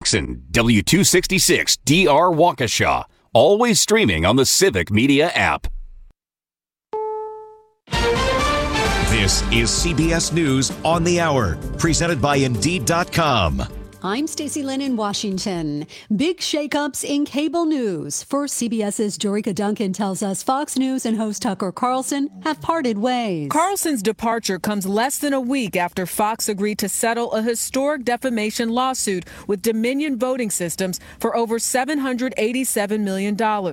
Fox and W266DR Waukesha. Always streaming on the Civic Media app. This is CBS News on the Hour, presented by Indeed.com. I'm Stacey Lynn in Washington. Big shakeups in cable news. First, CBS's Jericka Duncan tells us Fox News and host Tucker Carlson have parted ways. Carlson's departure comes less than a week after Fox agreed to settle a historic defamation lawsuit with Dominion Voting Systems for over $787 million.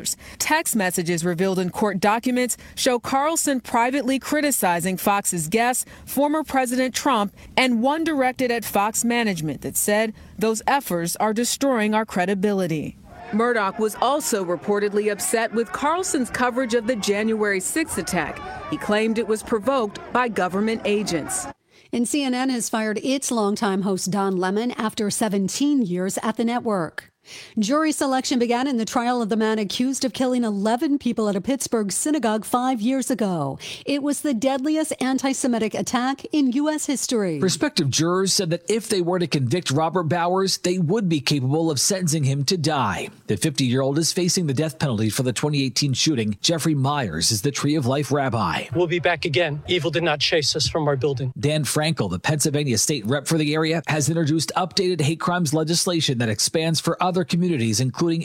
Text messages revealed in court documents show Carlson privately criticizing Fox's guests, former President Trump, and one directed at Fox management that said those efforts are destroying our credibility. Murdoch was also reportedly upset with Carlson's coverage of the January 6th attack. He claimed it was provoked by government agents. And CNN has fired its longtime host Don Lemon after 17 years at the network. Jury selection began in the trial of the man accused of killing 11 people at a Pittsburgh synagogue 5 years ago. It was the deadliest anti-Semitic attack in U.S. history. Prospective jurors said that if they were to convict Robert Bowers, they would be capable of sentencing him to die. The 50-year-old is facing the death penalty for the 2018 shooting. Jeffrey Myers is the Tree of Life rabbi. We'll be back again. Evil did not chase us from our building. Dan Frankel, the Pennsylvania state rep for the area, has introduced updated hate crimes legislation that expands for other communities, including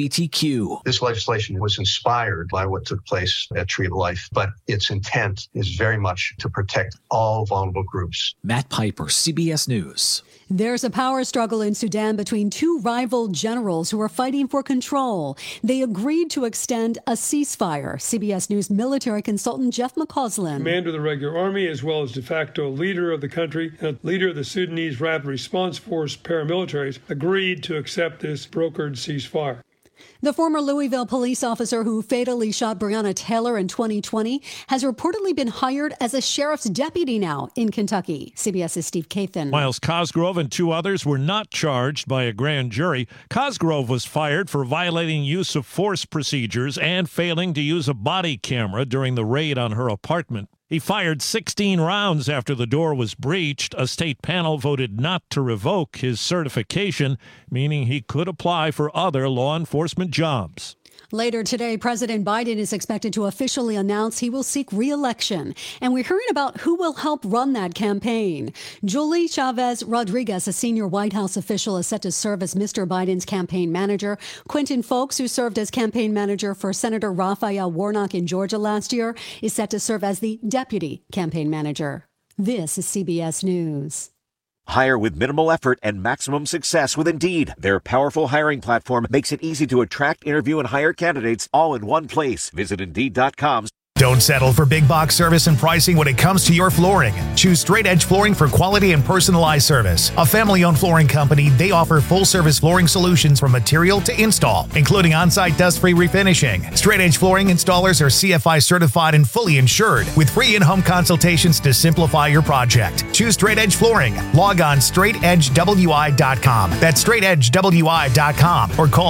LGBTQ. This legislation was inspired by what took place at Tree of Life, but its intent is very much to protect all vulnerable groups. Matt Piper, CBS News. There's a power struggle in Sudan between two rival generals who are fighting for control. They agreed to extend a ceasefire. CBS News military consultant Jeff McCausland. Commander of the regular army, as well as de facto leader of the country, and leader of the Sudanese Rapid Response Force paramilitaries, agreed to accept this brokered ceasefire. The former Louisville police officer who fatally shot Breonna Taylor in 2020 has reportedly been hired as a sheriff's deputy now in Kentucky. CBS's Steve Kathan. Miles Cosgrove and two others were not charged by a grand jury. Cosgrove was fired for violating use of force procedures and failing to use a body camera during the raid on her apartment. He fired 16 rounds after the door was breached. A state panel voted not to revoke his certification, meaning he could apply for other law enforcement jobs. Later today, President Biden is expected to officially announce he will seek re-election. And we're hearing about who will help run that campaign. Julie Chavez Rodriguez, a senior White House official, is set to serve as Mr. Biden's campaign manager. Quentin Folks, who served as campaign manager for Senator Raphael Warnock in Georgia last year, is set to serve as the deputy campaign manager. This is CBS News. Hire with minimal effort and maximum success with Indeed. Their powerful hiring platform makes it easy to attract, interview, and hire candidates all in one place. Visit Indeed.com. Don't settle for big box service and pricing when it comes to your flooring. Choose Straight Edge Flooring for quality and personalized service. A family-owned flooring company, they offer full-service flooring solutions from material to install, including on-site dust-free refinishing. Straight Edge Flooring installers are CFI certified and fully insured, with free in-home consultations to simplify your project. Choose Straight Edge Flooring. Log on straightedgewi.com. That's straightedgewi.com, or call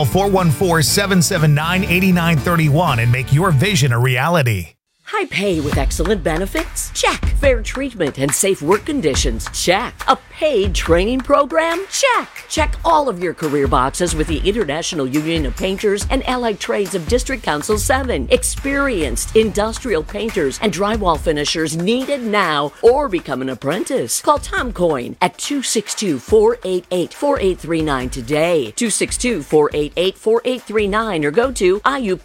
414-779-8931 and make your vision a reality. High pay with excellent benefits? Check. Fair treatment and safe work conditions? Check. A paid training program? Check. Check all of your career boxes with the International Union of Painters and Allied Trades of District Council 7. Experienced industrial painters and drywall finishers needed now, or become an apprentice. Call Tom Coyne at 262-488-4839 today. 262-488-4839, or go to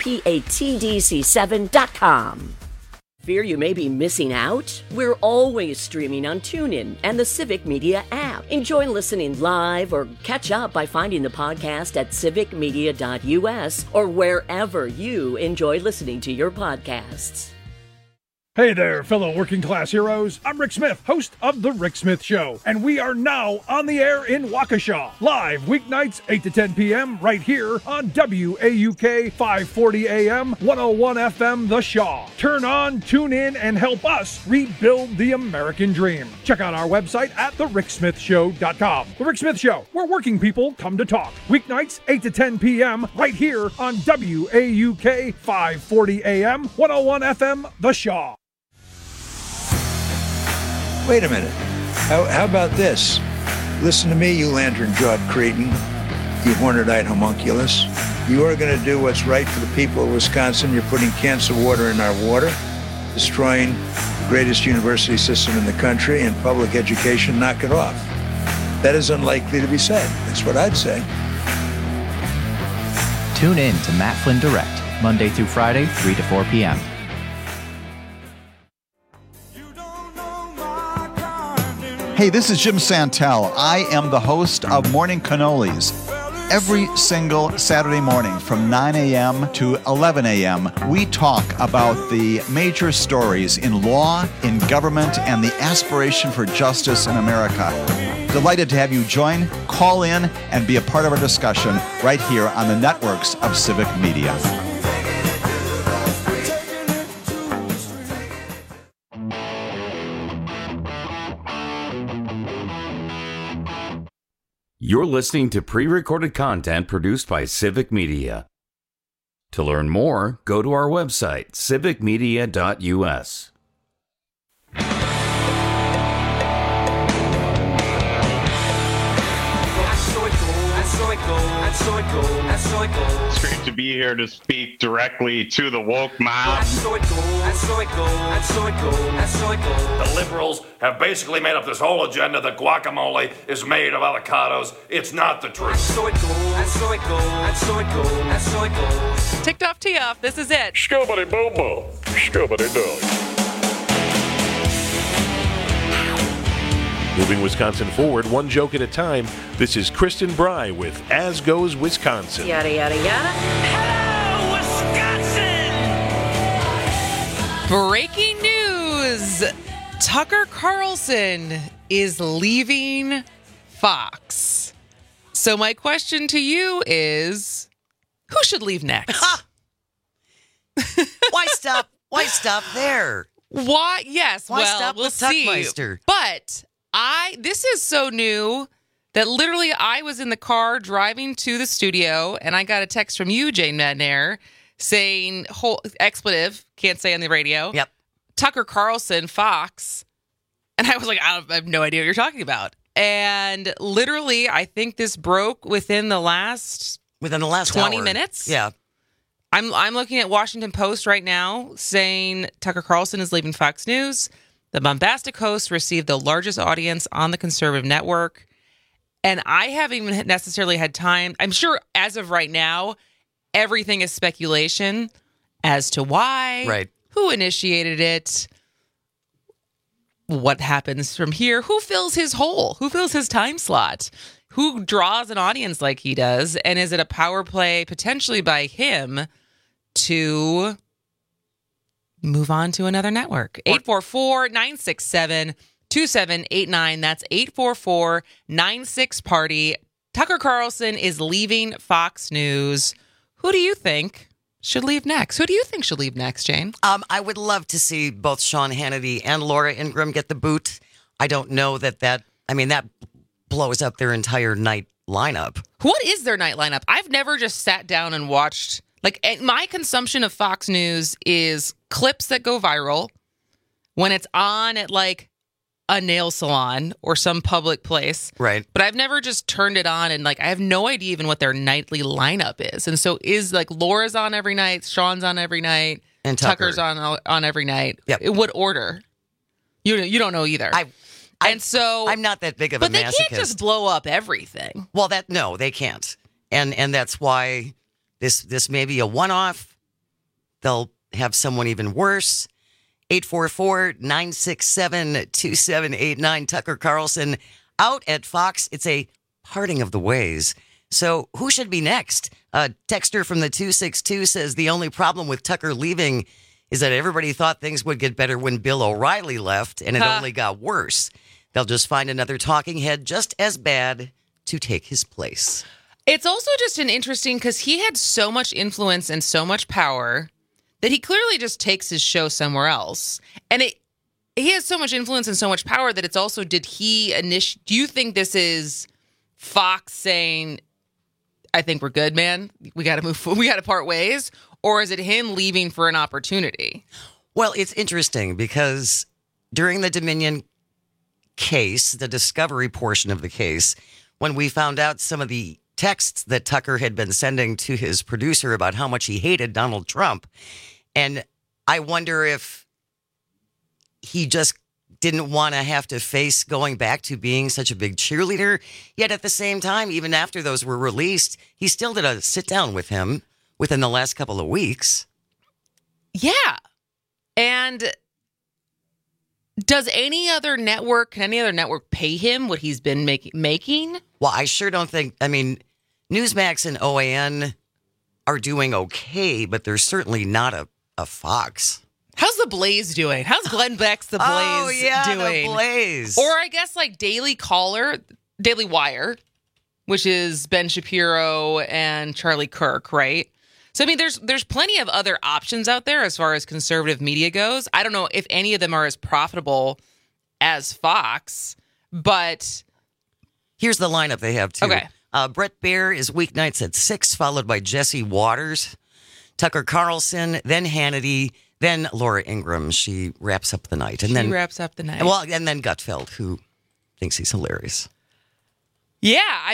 IUPATDC7.com. Fear you may be missing out? We're always streaming on TuneIn and the Civic Media app. Enjoy listening live or catch up by finding the podcast at civicmedia.us or wherever you enjoy listening to your podcasts. Hey there, fellow working class heroes. I'm Rick Smith, host of The Rick Smith Show, and we are now on the air in Waukesha, live weeknights 8 to 10 p.m. right here on WAUK 540 AM, 101 FM, The Shaw. Turn on, tune in, and help us rebuild the American dream. Check out our website at thericksmithshow.com. The Rick Smith Show, where working people come to talk. Weeknights 8 to 10 p.m. right here on WAUK 540 AM, 101 FM, The Shaw. Wait a minute. How about this? Listen to me, you lantern-jawed cretin. you hornetite homunculus. You are going to do what's right for the people of Wisconsin. You're putting cancer water in our water, destroying the greatest university system in the country and public education. Knock it off. That is unlikely to be said. That's what I'd say. Tune in to Matt Flynn Direct, Monday through Friday, 3 to 4 p.m. Hey, this is Jim Santel. I am the host of Morning Cannolis. Every single Saturday morning from 9 a.m. to 11 a.m., we talk about the major stories in law, in government, and the aspiration for justice in America. Delighted to have you join, call in, and be a part of our discussion right here on the networks of Civic Media. You're listening to pre-recorded content produced by Civic Media. To learn more, go to our website, civicmedia.us. It's great to be here to speak directly to the woke mob. The liberals have basically made up this whole agenda that guacamole is made of avocados. It's not the truth. Ticked off, tee off. This is it. Scubbity boo boo. Scubbity doo. Moving Wisconsin forward, one joke at a time, this is Kristen Bry with As Goes Wisconsin. Yada, yada, yada. Hello, Wisconsin! Breaking news! Tucker Carlson is leaving Fox. So my question to you is, who should leave next? Why stop? Why stop there? Why? Yes, Why well, stop we'll with see. Tuckmeister? But this is so new that literally I was in the car driving to the studio and I got a text from you, Jane Madnair, saying, expletive, can't say on the radio. Yep. Tucker Carlson, Fox. And I was like, I have no idea what you're talking about. And literally, I think this broke within the last 20 hour. minutes. Yeah. I'm looking at Washington Post right now saying Tucker Carlson is leaving Fox News. The bombastic host received the largest audience on the conservative network. And I haven't even necessarily had time. I'm sure as of right now, everything is speculation as to why, right, who initiated it, what happens from here, who fills his hole, who fills his time slot, who draws an audience like he does, and is it a power play potentially by him to move on to another network? 844-967-2789. That's 844-96-PARTY. Tucker Carlson is leaving Fox News. Who do you think should leave next? Who do you think should leave next, Jane? I would love to see both Sean Hannity and Laura Ingraham get the boot. I don't know that blows up their entire night lineup. What is their night lineup? I've never just sat down and watched. My consumption of Fox News is clips that go viral when it's on at a nail salon or some public place. Right. But I've never just turned it on and I have no idea even what their nightly lineup is. And so is Laura's on every night, Sean's on every night, and Tucker's on every night. Yep. What order? You don't know either. I'm not that big of a masochist. But they can't just blow up everything. Well, no, they can't. And that's why this may be a one-off. They'll have someone even worse. 844-967-2789. Tucker Carlson out at Fox. It's a parting of the ways. So who should be next? Texter from the 262 says the only problem with Tucker leaving is that everybody thought things would get better when Bill O'Reilly left, and it only got worse. They'll just find another talking head just as bad to take his place. It's also just an interesting because he had so much influence and so much power that he clearly just takes his show somewhere else. And he has so much influence and so much power that it's also, do you think this is Fox saying, I think we're good, man. We got to move forward. We got to part ways. Or is it him leaving for an opportunity? Well, it's interesting because during the Dominion case, the discovery portion of the case, when we found out some of the texts that Tucker had been sending to his producer about how much he hated Donald Trump. And I wonder if he just didn't want to have to face going back to being such a big cheerleader. Yet at the same time, even after those were released, he still did a sit down with him within the last couple of weeks. Yeah. And can any other network pay him what he's been making? Well, I sure don't think, Newsmax and OAN are doing okay, but they're certainly not a Fox. How's The Blaze doing? How's Glenn Beck's The Blaze doing? The Blaze. Or I guess like Daily Wire, which is Ben Shapiro and Charlie Kirk, right? So, there's plenty of other options out there as far as conservative media goes. I don't know if any of them are as profitable as Fox, but... Here's the lineup they have, too. Okay. Bret Baier is weeknights at 6, followed by Jesse Waters, Tucker Carlson, then Hannity, then Laura Ingraham. She wraps up the night. And then Gutfeld, who thinks he's hilarious. Yeah,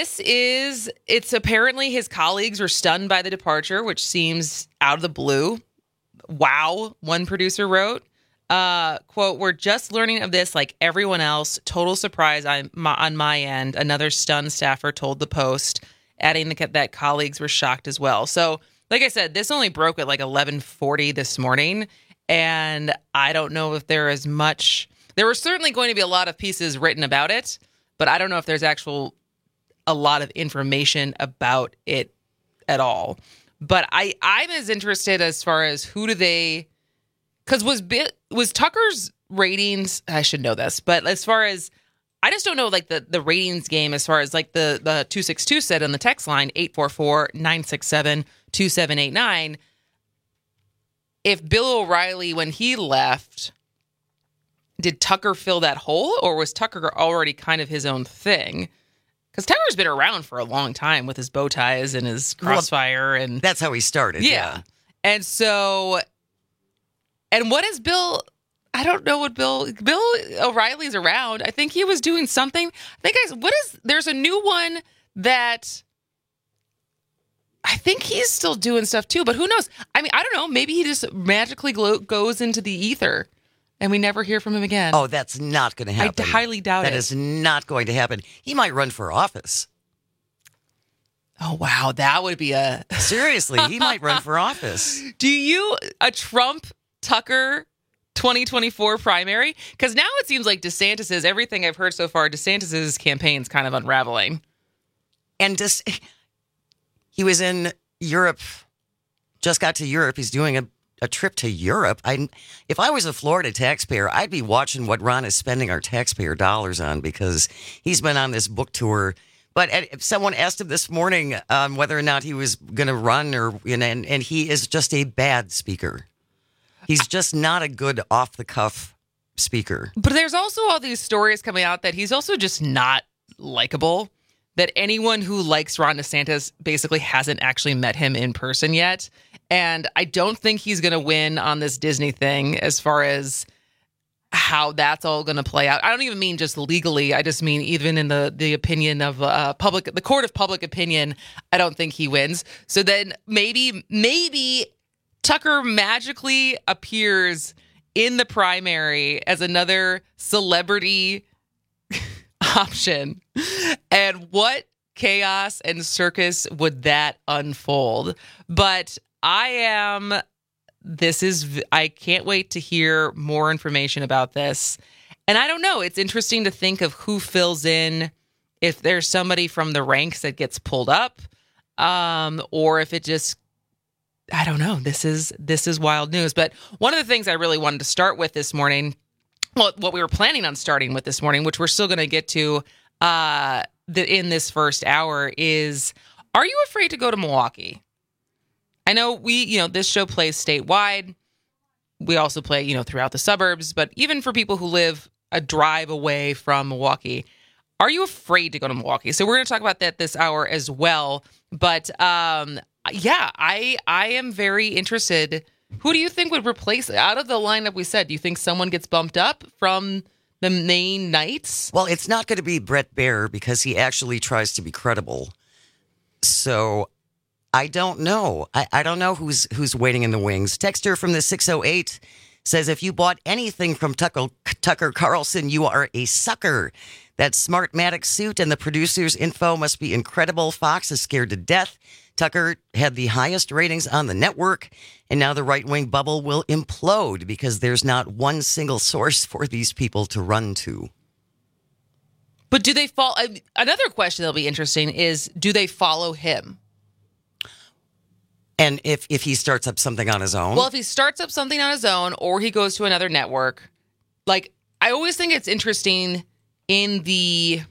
it's apparently his colleagues were stunned by the departure, which seems out of the blue. Wow, one producer wrote. Quote, "We're just learning of this like everyone else. Total surprise on my end," another stunned staffer told the Post, adding that colleagues were shocked as well. So, like I said, this only broke at like 11:40 this morning, and I don't know if there is much. There were certainly going to be a lot of pieces written about it, but I don't know if there's a lot of information about it at all. But I'm as interested as far as who do they... Because was Tucker's ratings... I should know this, but as far as... I just don't know, like, the ratings game as far as, like, the 262 said on the text line, 844-967-2789. If Bill O'Reilly, when he left, did Tucker fill that hole, or was Tucker already kind of his own thing? Because Tucker's been around for a long time with his bow ties and his crossfire. And that's how he started. Yeah. And so... And what is Bill? I don't know what Bill O'Reilly's around. I think he was doing something. There's a new one that I think he's still doing stuff too, but who knows? I don't know. Maybe he just magically goes into the ether and we never hear from him again. Oh, that's not going to happen. I highly doubt it. That is not going to happen. He might run for office. Oh, wow. That would be Seriously, he might run for office. A Trump-Tucker 2024 primary? Because now it seems like everything I've heard so far, DeSantis's campaign's kind of unraveling. And he was in Europe, just got to Europe. He's doing a trip to Europe. If I was a Florida taxpayer, I'd be watching what Ron is spending our taxpayer dollars on, because he's been on this book tour. But if someone asked him this morning whether or not he was going to run, and he is just a bad speaker. He's just not a good off-the-cuff speaker. But there's also all these stories coming out that he's also just not likable, that anyone who likes Ron DeSantis basically hasn't actually met him in person yet. And I don't think he's going to win on this Disney thing as far as how that's all going to play out. I don't even mean just legally. I just mean even in the opinion of the court of public opinion, I don't think he wins. So then maybe Tucker magically appears in the primary as another celebrity option. And what chaos and circus would that unfold? But I can't wait to hear more information about this. And I don't know, it's interesting to think of who fills in, if there's somebody from the ranks that gets pulled up, or if it just, I don't know. This is wild news. But one of the things I really wanted to start with this morning, what we were planning on starting with this morning, which we're still going to get to in this first hour, is, are you afraid to go to Milwaukee? I know this show plays statewide. We also play, throughout the suburbs. But even for people who live a drive away from Milwaukee, are you afraid to go to Milwaukee? So we're going to talk about that this hour as well. But I am very interested. Who do you think would replace it? Out of the lineup we said, do you think someone gets bumped up from the main nights? Well, it's not going to be Bret Baier, because he actually tries to be credible. So I don't know. I don't know who's waiting in the wings. Texter from the 608 says, if you bought anything from Tucker Carlson, you are a sucker. That Smartmatic suit and the producer's info must be incredible. Fox is scared to death. Tucker had the highest ratings on the network, and now the right-wing bubble will implode because there's not one single source for these people to run to. But do they follow? Another question that'll be interesting is, do they follow him? And if he starts up something on his own? Well, if he starts up something on his own or he goes to another network, like, I always think it's interesting in big,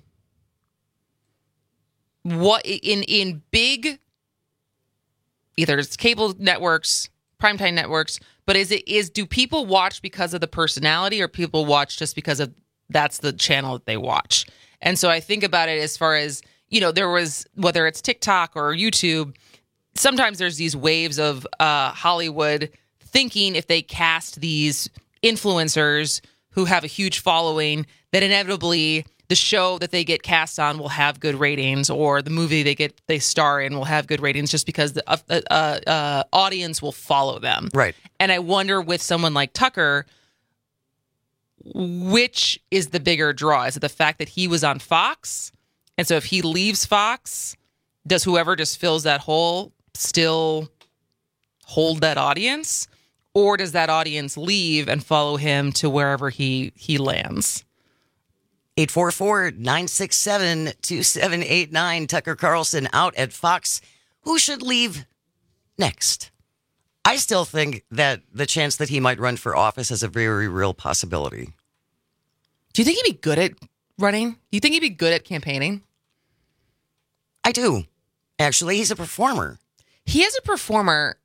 either it's cable networks, primetime networks, but do people watch because of the personality, or people watch just because of that's the channel that they watch? And so I think about it as far as, there was, whether it's TikTok or YouTube, sometimes there's these waves of Hollywood thinking if they cast these influencers who have a huge following, that inevitably the show that they get cast on will have good ratings, or the movie they star in will have good ratings, just because the audience will follow them. Right. And I wonder, with someone like Tucker, which is the bigger draw? Is it the fact that he was on Fox? And so if he leaves Fox, does whoever just fills that hole still hold that audience? Or does that audience leave and follow him to wherever he lands? 844-967-2789. Tucker Carlson out at Fox. Who should leave next? I still think that the chance that he might run for office is a very real possibility. Do you think he'd be good at running? Do you think he'd be good at campaigning? I do. Actually, he's a performer. He is a performer.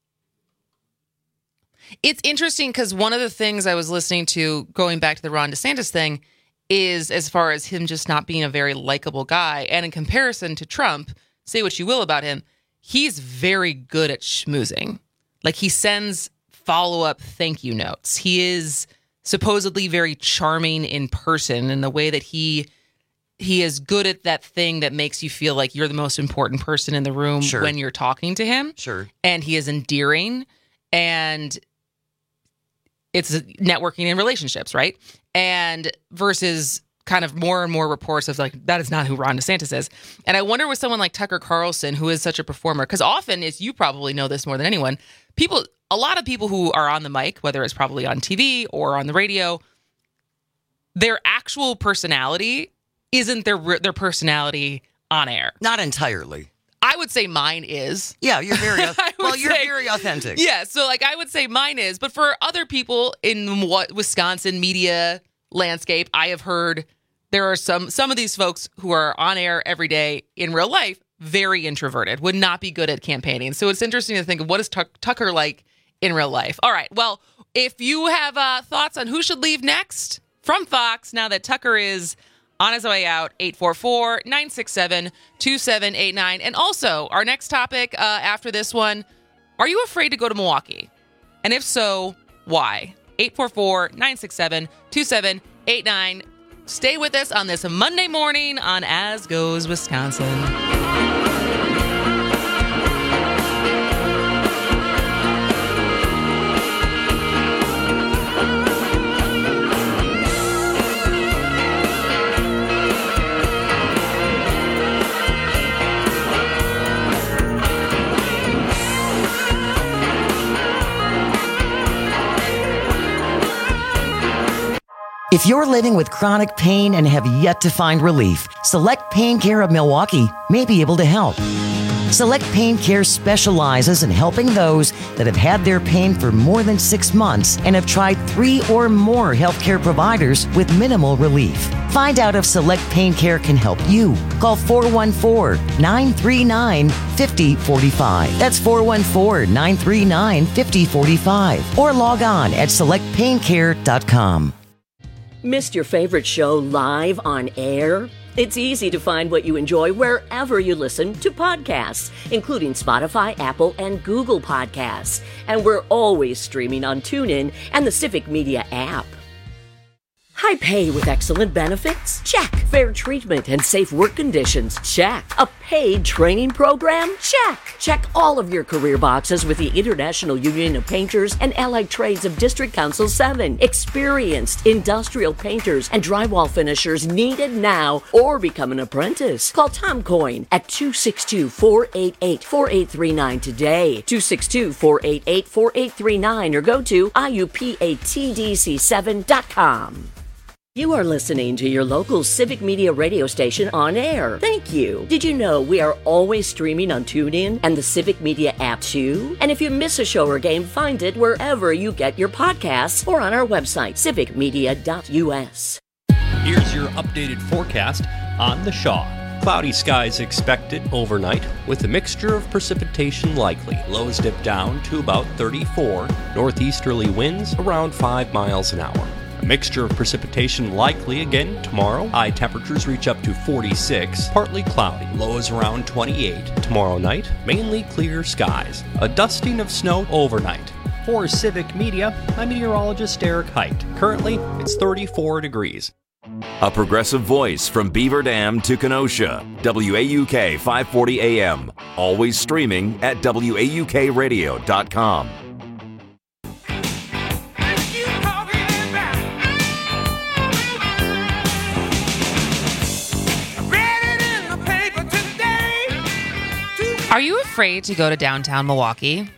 It's interesting because one of the things I was listening to, going back to the Ron DeSantis thing, is as far as him just not being a very likable guy. And in comparison to Trump, say what you will about him, he's very good at schmoozing. Like, he sends follow-up thank you notes. He is supposedly very charming in person in the way that he is good at that thing that makes you feel like you're the most important person in the room when you're talking to him. Sure. And he is endearing, and it's networking and relationships, right? And versus kind of more and more reports of like, that is not who Ron DeSantis is. And I wonder with someone like Tucker Carlson, who is such a performer, because often, as you probably know this more than anyone, a lot of people who are on the mic, whether it's probably on TV or on the radio, their actual personality isn't their personality on air. Not entirely. I would say mine is. Yeah, you're very very authentic. Yeah, so like I would say mine is, but for other people in Wisconsin media landscape, I have heard there are some of these folks who are on air every day in real life, very introverted, would not be good at campaigning. So it's interesting to think of what is Tucker like in real life. All right, well, if you have thoughts on who should leave next from Fox now that Tucker is on his way out, 844-967-2789. And also, our next topic after this one, are you afraid to go to Milwaukee? And if so, why? 844-967-2789. Stay with us on this Monday morning on As Goes Wisconsin. If you're living with chronic pain and have yet to find relief, Select Pain Care of Milwaukee may be able to help. Select Pain Care specializes in helping those that have had their pain for more than 6 months and have tried 3 or more healthcare providers with minimal relief. Find out if Select Pain Care can help you. Call 414-939-5045. That's 414-939-5045. Or log on at selectpaincare.com. Missed your favorite show live on air? It's easy to find what you enjoy wherever you listen to podcasts, including Spotify, Apple, and Google Podcasts. And we're always streaming on TuneIn and the Civic Media app. High pay with excellent benefits? Check. Fair treatment and safe work conditions? Check. A paid training program? Check. Check all of your career boxes with the International Union of Painters and Allied Trades of District Council 7. Experienced industrial painters and drywall finishers needed now, or become an apprentice. Call Tom Coyne at 262-488-4839 today. 262-488-4839 or go to IUPATDC7.com. You are listening to your local Civic Media radio station on air. Thank you. Did you know we are always streaming on TuneIn and the Civic Media app too? And if you miss a show or game, find it wherever you get your podcasts or on our website, civicmedia.us. Here's your updated forecast on the Shaw. Cloudy skies expected overnight with a mixture of precipitation likely. Lows dip down to about 34. Northeasterly winds around 5 miles an hour. A mixture of precipitation likely again tomorrow. High temperatures reach up to 46. Partly cloudy. Lows around 28. Tomorrow night, mainly clear skies. A dusting of snow overnight. For Civic Media, I'm meteorologist Eric Height. Currently, it's 34 degrees. A progressive voice from Beaver Dam to Kenosha. WAUK 540 AM. Always streaming at WAUKradio.com. Are you afraid to go to downtown Milwaukee?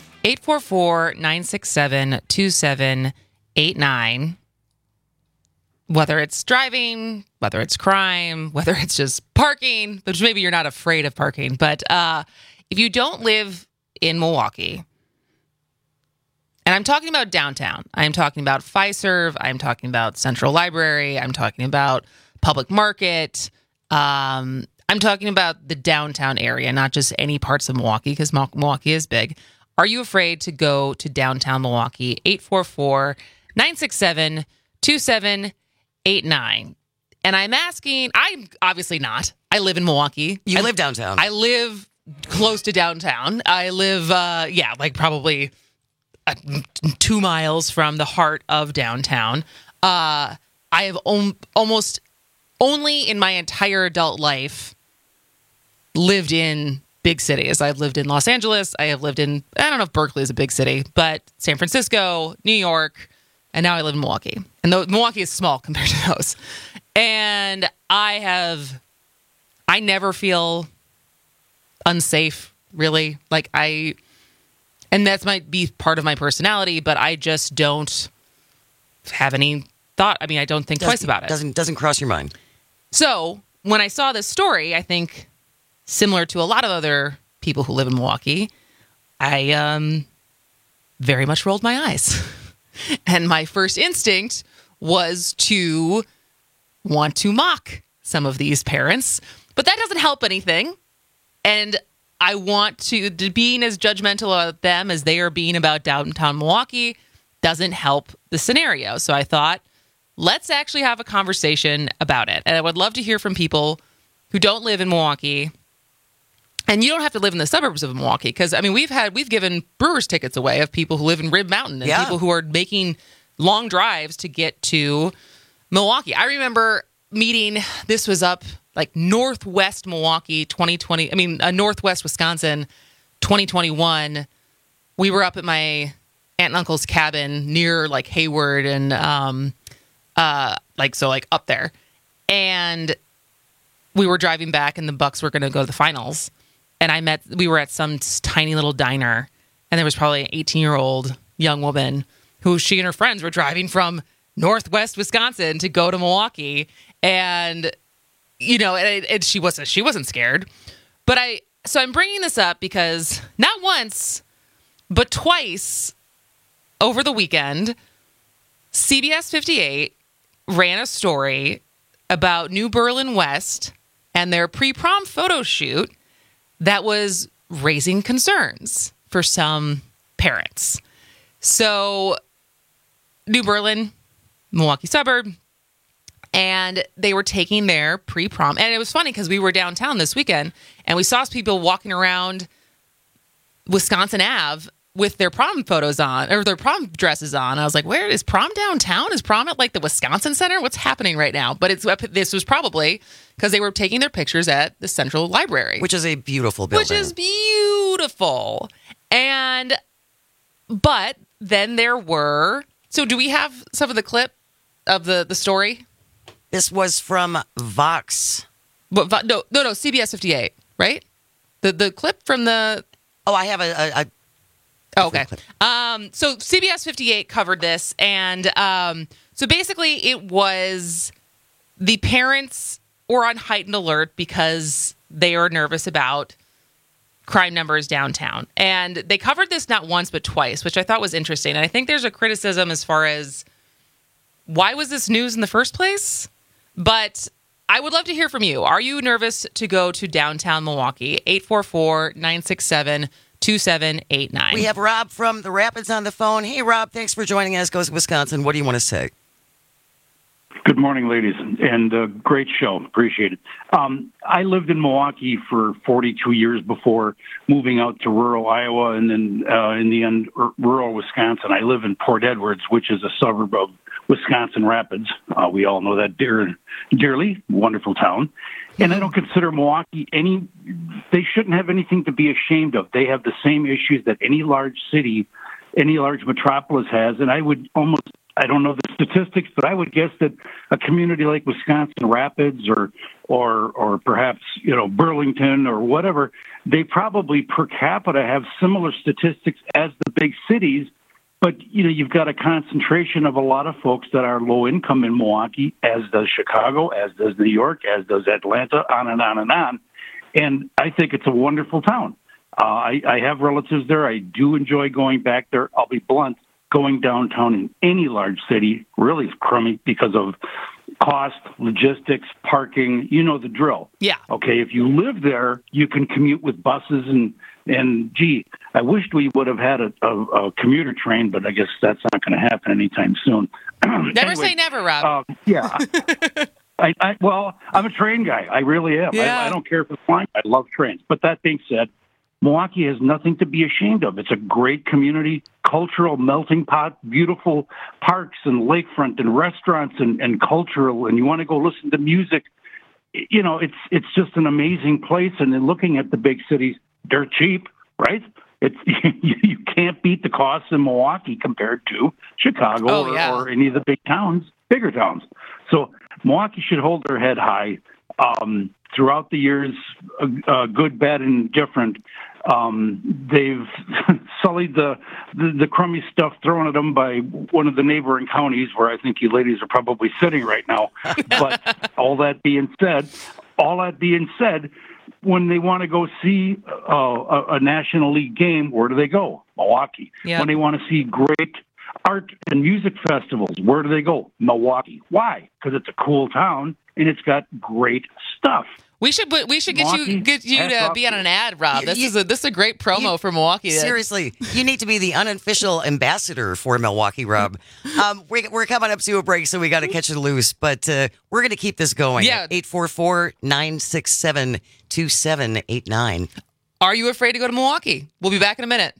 844-967-2789. Whether it's driving, whether it's crime, whether it's just parking, which maybe you're not afraid of parking. But if you don't live in Milwaukee, and I'm talking about downtown, I'm talking about Fiserv, I'm talking about Central Library, I'm talking about Public Market, I'm talking about the downtown area, not just any parts of Milwaukee, because Milwaukee is big. Are you afraid to go to downtown Milwaukee? 844-967-2789. And I'm asking, I'm obviously not. I live in Milwaukee. You live downtown. I live close to downtown. I live, probably 2 miles from the heart of downtown. I have almost only in my entire adult life lived in big cities. I've lived in Los Angeles. I have lived in, I don't know if Berkeley is a big city, but San Francisco, New York, and now I live in Milwaukee. And Milwaukee is small compared to those. And I never feel unsafe, really. And that might be part of my personality, but I just don't have any thought. I mean, I don't think twice about it. Doesn't cross your mind. So when I saw this story, I think similar to a lot of other people who live in Milwaukee, I very much rolled my eyes. And my first instinct was to want to mock some of these parents, but that doesn't help anything. And I want to being as judgmental about them as they are being about downtown Milwaukee doesn't help the scenario. So I thought, let's actually have a conversation about it. And I would love to hear from people who don't live in Milwaukee. And you don't have to live in the suburbs of Milwaukee, because, I mean, we've given Brewers tickets away of people who live in Rib Mountain and people who are making long drives to get to Milwaukee. I remember meeting, this was up like Northwest Milwaukee 2020, Northwest Wisconsin 2021. We were up at my aunt and uncle's cabin near like Hayward and up there. And we were driving back and the Bucks were going to go to the finals. And we were at some tiny little diner, and there was probably an 18-year-old young woman who she and her friends were driving from Northwest Wisconsin to go to Milwaukee. And, and she wasn't scared. But I'm bringing this up because not once, but twice over the weekend, CBS 58 ran a story about New Berlin West and their pre-prom photo shoot that was raising concerns for some parents. So New Berlin, Milwaukee suburb, and they were taking their pre-prom. And it was funny because we were downtown this weekend and we saw people walking around Wisconsin Ave with their prom photos on, or their prom dresses on. I was like, where is prom downtown? Is prom at like the Wisconsin Center? What's happening right now? But this was probably because they were taking their pictures at the Central Library. Which is a beautiful building. Which is beautiful. But then there were, so do we have some of the clip of the story? This was from Vox. But no, CBS 58, right? The clip from the... Oh, I have a okay. So CBS 58 covered this, and so basically it was the parents were on heightened alert because they are nervous about crime numbers downtown. And they covered this not once but twice, which I thought was interesting. And I think there's a criticism as far as why was this news in the first place? But I would love to hear from you. Are you nervous to go to downtown Milwaukee? 844-967-2789. We have Rob from the Rapids on the phone. Hey, Rob, thanks for joining us. Goes Wisconsin. What do you want to say? Good morning, ladies, and great show. Appreciate it. I lived in Milwaukee for 42 years before moving out to rural Iowa and then in the end, rural Wisconsin. I live in Port Edwards, which is a suburb of Wisconsin Rapids. We all know that dearly. Wonderful town. And I don't consider Milwaukee they shouldn't have anything to be ashamed of. They have the same issues that any large city, any large metropolis has. And I don't know the statistics, but I would guess that a community like Wisconsin Rapids or perhaps, Burlington or whatever, they probably per capita have similar statistics as the big cities. But, you've got a concentration of a lot of folks that are low income in Milwaukee, as does Chicago, as does New York, as does Atlanta, on and on and on. And I think it's a wonderful town. I have relatives there. I do enjoy going back there. I'll be blunt. Going downtown in any large city really is crummy because of cost, logistics, parking. You know the drill. Yeah. Okay, if you live there, you can commute with buses and gee, I wished we would have had a commuter train, but I guess that's not going to happen anytime soon. Never say never, Rob. Yeah. Well, I'm a train guy. I really am. Yeah. I don't care if it's flying. I love trains. But that being said, Milwaukee has nothing to be ashamed of. It's a great community, cultural melting pot, beautiful parks and lakefront and restaurants and cultural, and you want to go listen to music. It's just an amazing place. And then looking at the big cities, they're cheap, right? You can't beat the costs in Milwaukee compared to Chicago or any of the bigger towns. So Milwaukee should hold their head high. Throughout the years, good, bad, and different, they've sullied the crummy stuff thrown at them by one of the neighboring counties where I think you ladies are probably sitting right now. But all that being said, when they want to go see a National League game, where do they go? Milwaukee. Yeah. When they want to see great art and music festivals, where do they go? Milwaukee. Why? Because it's a cool town and it's got great stuff. We should get you to be on an ad, Rob. This is a great promo for Milwaukee. Seriously, you need to be the unofficial ambassador for Milwaukee, Rob. We're coming up to a break, so we got to catch it loose. But we're going to keep this going. Yeah. 844-967-2789. Are you afraid to go to Milwaukee? We'll be back in a minute.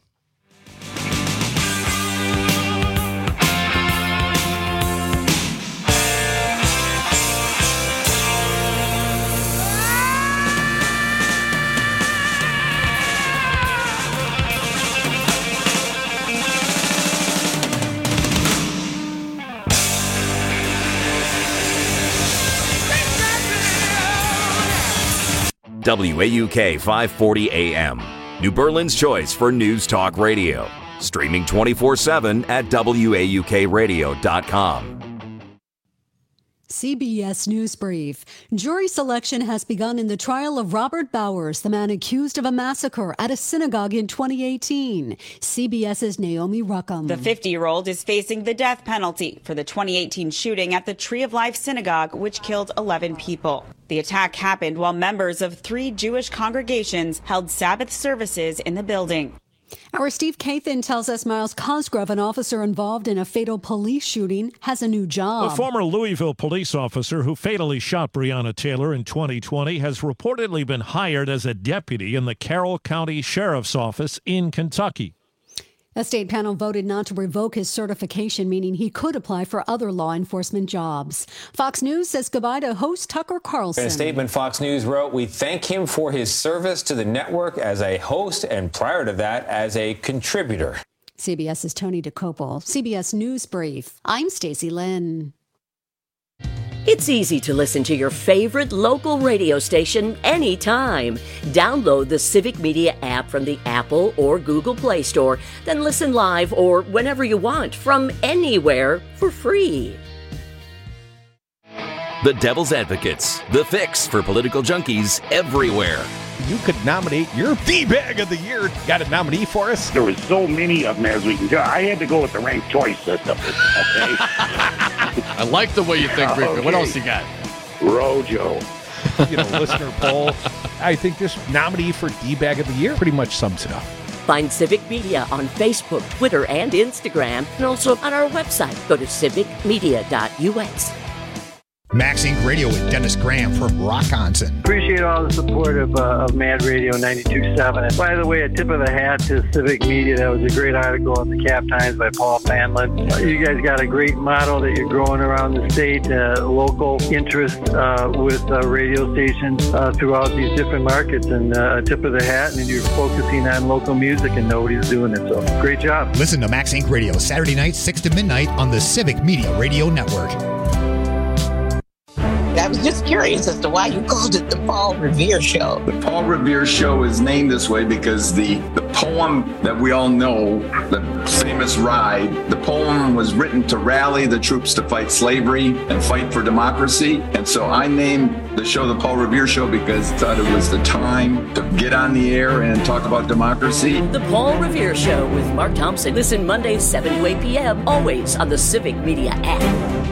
WAUK 540 AM, New Berlin's choice for news talk radio. Streaming 24/7 at WAUKradio.com. CBS News Brief. Jury selection has begun in the trial of Robert Bowers, the man accused of a massacre at a synagogue in 2018. CBS's Naomi Ruckham. The 50-year-old is facing the death penalty for the 2018 shooting at the Tree of Life Synagogue, which killed 11 people. The attack happened while members of 3 Jewish congregations held Sabbath services in the building. Our Steve Kathan tells us Miles Cosgrove, an officer involved in a fatal police shooting, has a new job. A former Louisville police officer who fatally shot Breonna Taylor in 2020 has reportedly been hired as a deputy in the Carroll County Sheriff's Office in Kentucky. A state panel voted not to revoke his certification, meaning he could apply for other law enforcement jobs. Fox News says goodbye to host Tucker Carlson. In a statement, Fox News wrote, "We thank him for his service to the network as a host and prior to that as a contributor." CBS's Tony DeCopel. CBS News Brief. I'm Stacey Lynn. It's easy to listen to your favorite local radio station anytime. Download the Civic Media app from the Apple or Google Play Store, then listen live or whenever you want from anywhere for free. The Devil's Advocates, the fix for political junkies everywhere. You could nominate your D-Bag of the Year. Got a nominee for us? There was so many of them as we can go. I had to go with the ranked choice system. Okay? I like the way you think, Rick. Okay. What else you got? Rojo. Listener poll. I think this nominee for D-Bag of the Year pretty much sums it up. Find Civic Media on Facebook, Twitter, and Instagram, and also on our website. Go to civicmedia.us. Max Inc. Radio with Dennis Graham from Rockonson. Appreciate all the support of Mad Radio 92.7. And by the way, a tip of the hat to Civic Media. That was a great article in the Cap Times by Paul Fanlin. You guys got a great model that you're growing around the state, local interest with radio stations throughout these different markets. And a tip of the hat, and you're focusing on local music, and nobody's doing it. So great job. Listen to Max Inc. Radio Saturday nights 6 to midnight on the Civic Media Radio Network. I was just curious as to why you called it the Paul Revere Show. The Paul Revere Show is named this way because the poem that we all know, the famous Ride, the poem was written to rally the troops to fight slavery and fight for democracy. And so I named the show the Paul Revere Show because I thought it was the time to get on the air and talk about democracy. The Paul Revere Show with Mark Thompson. Listen Mondays 7 to 8 p.m. always on the Civic Media app.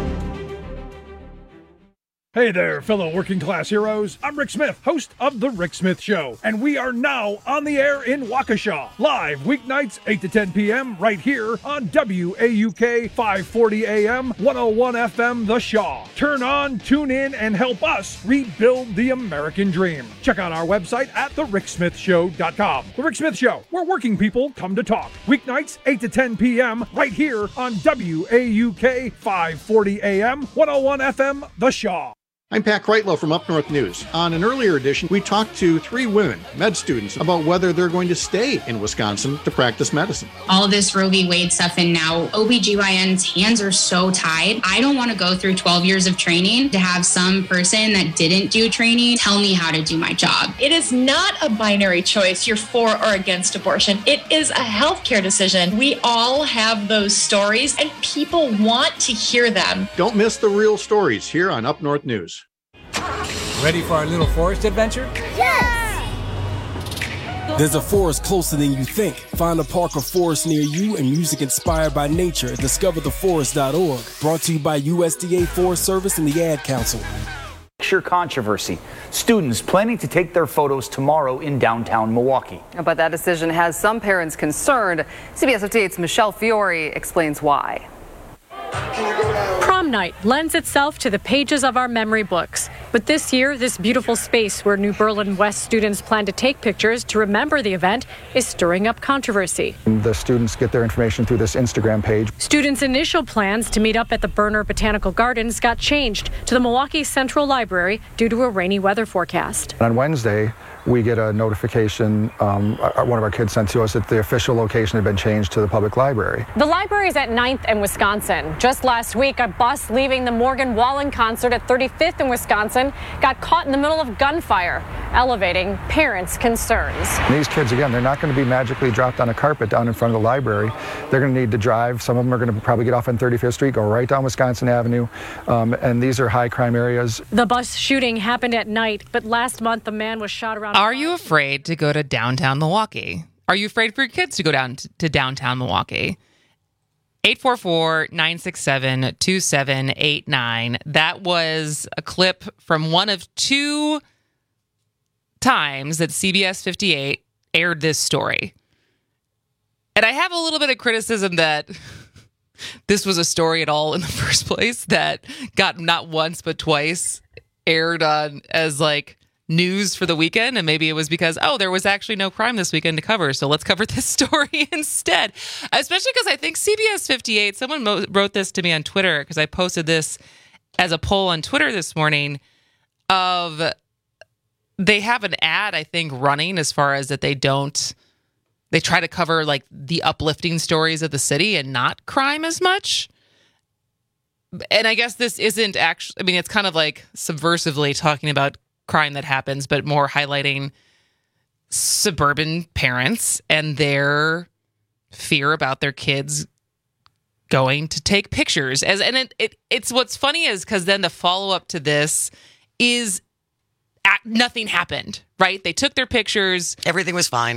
Hey there, fellow working class heroes. I'm Rick Smith, host of The Rick Smith Show, and we are now on the air in Waukesha, live weeknights 8 to 10 p.m. right here on WAUK 540 AM, 101 FM, The Shaw. Turn on, tune in, and help us rebuild the American dream. Check out our website at thericksmithshow.com. The Rick Smith Show, where working people come to talk. Weeknights 8 to 10 p.m. right here on WAUK 540 AM, 101 FM, The Shaw. I'm Pat Kreitlow from Up North News. On an earlier edition, we talked to 3 women, med students, about whether they're going to stay in Wisconsin to practice medicine. All this Roe v. Wade stuff, and now OBGYN's hands are so tied. I don't want to go through 12 years of training to have some person that didn't do training tell me how to do my job. It is not a binary choice, you're for or against abortion. It is a healthcare decision. We all have those stories, and people want to hear them. Don't miss the real stories here on Up North News. Ready for our little forest adventure? Yes! There's a forest closer than you think. Find a park or forest near you and music inspired by nature at discovertheforest.org. Brought to you by USDA Forest Service and the Ad Council. Picture controversy. Students planning to take their photos tomorrow in downtown Milwaukee. But that decision has some parents concerned. CBS 58's Michelle Fiore explains why. Prom night lends itself to the pages of our memory books. But this year, this beautiful space where New Berlin West students plan to take pictures to remember the event is stirring up controversy. The students get their information through this Instagram page. Students' initial plans to meet up at the Berner Botanical Gardens got changed to the Milwaukee Central Library due to a rainy weather forecast. On Wednesday, we get a notification, one of our kids sent to us that the official location had been changed to the public library. The library is at 9th and Wisconsin. Just last week, a bus leaving the Morgan Wallen concert at 35th and Wisconsin got caught in the middle of gunfire, elevating parents' concerns. And these kids, again, they're not going to be magically dropped on a carpet down in front of the library. They're going to need to drive. Some of them are going to probably get off on 35th Street, go right down Wisconsin Avenue, and these are high crime areas. The bus shooting happened at night, but last month a man was shot around. Are you afraid to go to downtown Milwaukee? Are you afraid for your kids to go down to downtown Milwaukee? 844-967-2789. That was a clip from one of 2 times that CBS 58 aired this story. And I have a little bit of criticism that this was a story at all in the first place that got not once but twice aired on as like news for the weekend, and maybe it was because, there was actually no crime this weekend to cover, so let's cover this story instead. Especially because I think CBS 58, someone wrote this to me on Twitter, because I posted this as a poll on Twitter this morning, they have an ad, I think, running as far as that they try to cover like the uplifting stories of the city and not crime as much. And I guess this isn't actually, I mean, it's kind of like subversively talking about crime that happens, but more highlighting suburban parents and their fear about their kids going to take pictures. It's what's funny is because then the follow-up to this is nothing happened, right? They took their pictures. Everything was fine.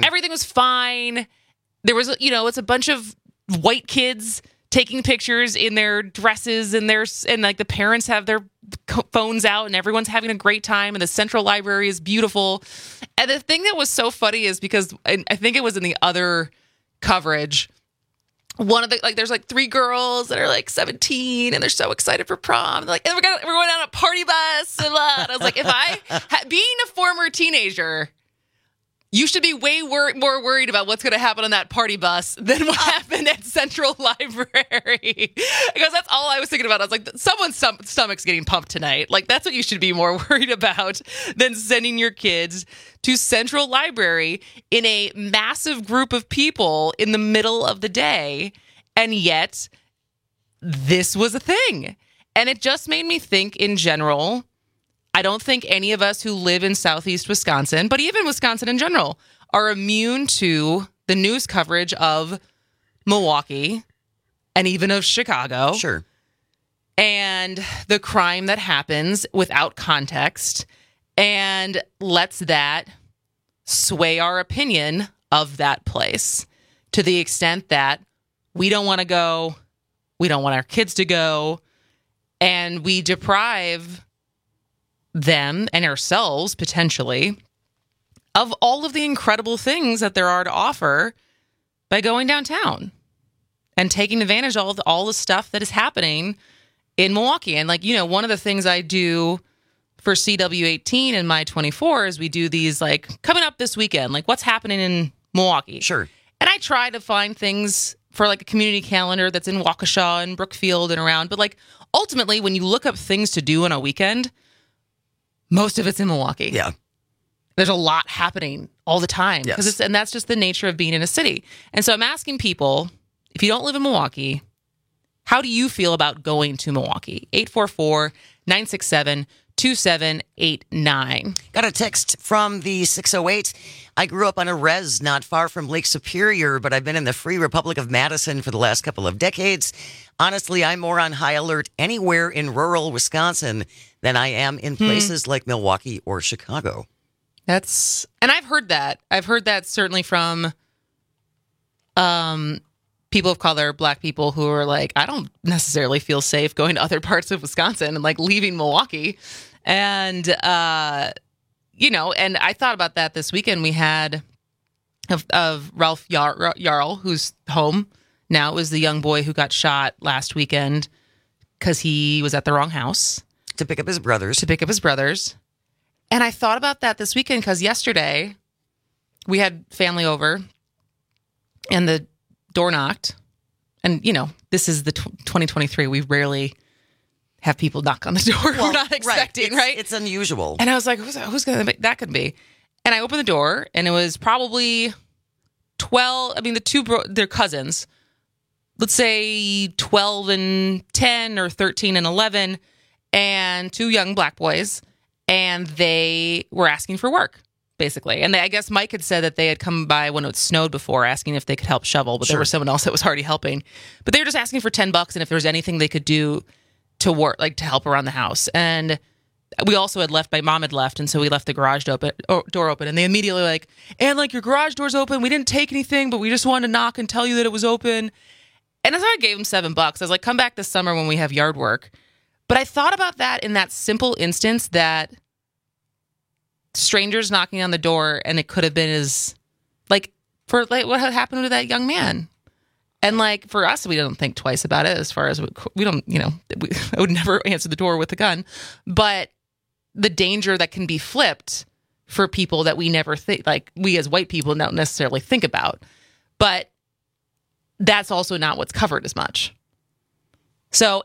There was, it's a bunch of white kids taking pictures in their dresses and like the parents have their phones out and everyone's having a great time and the Central Library is beautiful. And the thing that was so funny is because I think it was in the other coverage, one of the, like, there's like 3 girls that are like 17 and they're so excited for prom. They're like, and we're going on a party bus. And I was like, if being a former teenager, you should be way more worried about what's going to happen on that party bus than what happened at Central Library. Because that's all I was thinking about. I was like, someone's stomach's getting pumped tonight. Like, that's what you should be more worried about than sending your kids to Central Library in a massive group of people in the middle of the day. And yet, this was a thing. And it just made me think in general, I don't think any of us who live in Southeast Wisconsin, but even Wisconsin in general, are immune to the news coverage of Milwaukee and even of Chicago. Sure. And the crime that happens without context and lets that sway our opinion of that place to the extent that we don't want to go, we don't want our kids to go, and we deprive them and ourselves potentially of all of the incredible things that there are to offer by going downtown and taking advantage of all the stuff that is happening in Milwaukee. And one of the things I do for CW18 and My 24 is we do these like coming up this weekend, like what's happening in Milwaukee. Sure. And I try to find things for like a community calendar that's in Waukesha and Brookfield and around. But like ultimately, when you look up things to do on a weekend, most of it's in Milwaukee. Yeah. There's a lot happening all the time. Yes. And that's just the nature of being in a city. And so I'm asking people, if you don't live in Milwaukee, how do you feel about going to Milwaukee? 844-967-2789. Got a text from the 608. I grew up on a res not far from Lake Superior, but I've been in the Free Republic of Madison for the last couple of decades. Honestly, I'm more on high alert anywhere in rural Wisconsin than I am in places like Milwaukee or Chicago. And I've heard that. I've heard that certainly from people of color, Black people who are like, I don't necessarily feel safe going to other parts of Wisconsin and like leaving Milwaukee. And, and I thought about that this weekend. We had of Ralph Jarl, who's home now. It was the young boy who got shot last weekend because he was at the wrong house. To pick up his brothers. And I thought about that this weekend because yesterday we had family over and the door knocked. And, this is the 2023. We rarely have people knock on the door. We're not expecting, right? It's unusual. And I was like, who's going to make that? Could be. And I opened the door and it was probably 12. I mean, they're cousins. Let's say 12 and 10 or 13 and 11. And 2 young Black boys, and they were asking for work, basically. And I guess Mike had said that they had come by when it snowed before, asking if they could help shovel, but there was someone else that was already helping. But they were just asking for $10, and if there was anything they could do to work, like to help around the house. And we also had left. My mom had left, and so we left the garage door open. And they immediately like, and like your garage door's open. We didn't take anything, but we just wanted to knock and tell you that it was open. And so I gave them $7. I was like, come back this summer when we have yard work. But I thought about that in that simple instance that strangers knocking on the door, and it could have been what happened to that young man. And like for us, we don't think twice about it as far as we don't, I would never answer the door with a gun. But the danger that can be flipped for people that we never think, like we as white people don't necessarily think about. But that's also not what's covered as much. So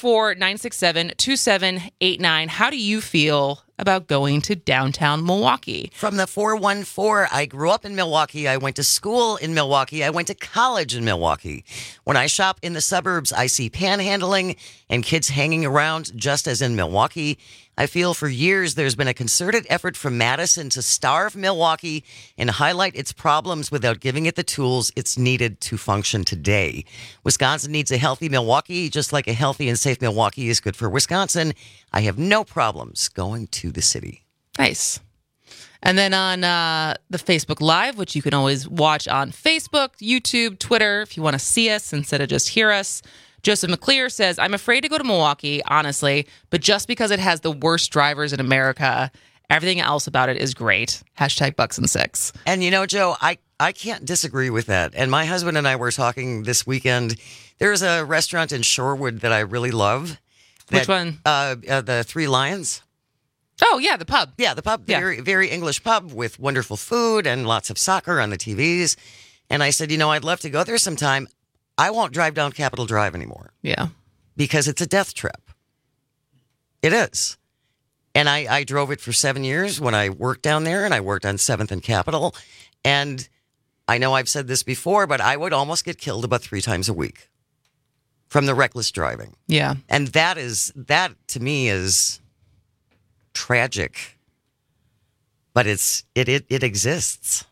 844-967-2789. How do you feel about going to downtown Milwaukee? From the 414, I grew up in Milwaukee. I went to school in Milwaukee. I went to college in Milwaukee. When I shop in the suburbs, I see panhandling and kids hanging around just as in Milwaukee. I feel for years there's been a concerted effort from Madison to starve Milwaukee and highlight its problems without giving it the tools it's needed to function today. Wisconsin needs a healthy Milwaukee, just like a healthy and safe Milwaukee is good for Wisconsin. I have no problems going to the city. Nice. And then on the Facebook Live, which you can always watch on Facebook, YouTube, Twitter, if you want to see us instead of just hear us, Joseph McClear says, I'm afraid to go to Milwaukee, honestly, but just because it has the worst drivers in America, everything else about it is great. # Bucks and Six. And you know, Joe, I can't disagree with that. And my husband and I were talking this weekend. There's a restaurant in Shorewood that I really love. Which one? The Three Lions. Oh, yeah, the pub. Yeah, the pub. Yeah. Very, very English pub with wonderful food and lots of soccer on the TVs. And I said, you know, I'd love to go there sometime. I won't drive down Capitol Drive anymore. Yeah. Because it's a death trip. It is. And I drove it for 7 years when I worked down there, and I worked on 7th and Capitol. And I know I've said this before, but I would almost get killed about 3 times a week from the reckless driving. Yeah. And that to me is tragic. But it exists.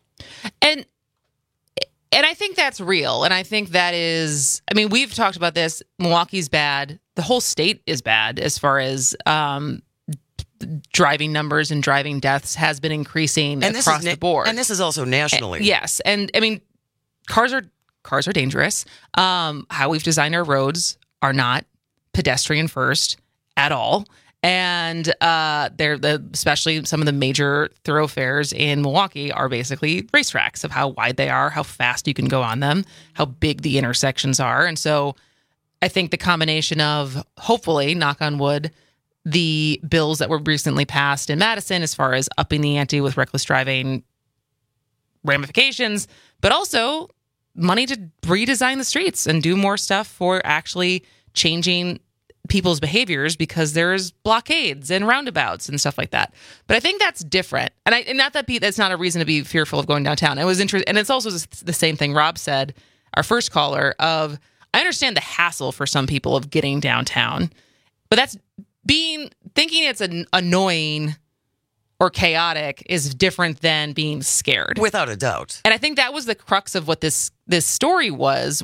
And I think that's real. And I think that is, I mean, we've talked about this. Milwaukee's bad. The whole state is bad as far as driving numbers and driving deaths has been increasing across the board. And this is also nationally. Yes. And I mean, cars are dangerous. How we've designed our roads are not pedestrian first at all. And especially some of the major thoroughfares in Milwaukee are basically racetracks of how wide they are, how fast you can go on them, how big the intersections are. And so I think the combination of, hopefully, knock on wood, the bills that were recently passed in Madison as far as upping the ante with reckless driving ramifications, but also money to redesign the streets and do more stuff for actually changing people's behaviors, because there's blockades and roundabouts and stuff like that. But I think that's different. And not that that's not a reason to be fearful of going downtown. It was interesting. And it's also the same thing Rob said, our first caller, of I understand the hassle for some people of getting downtown, but that's thinking it's annoying or chaotic is different than being scared. Without a doubt. And I think that was the crux of what this story was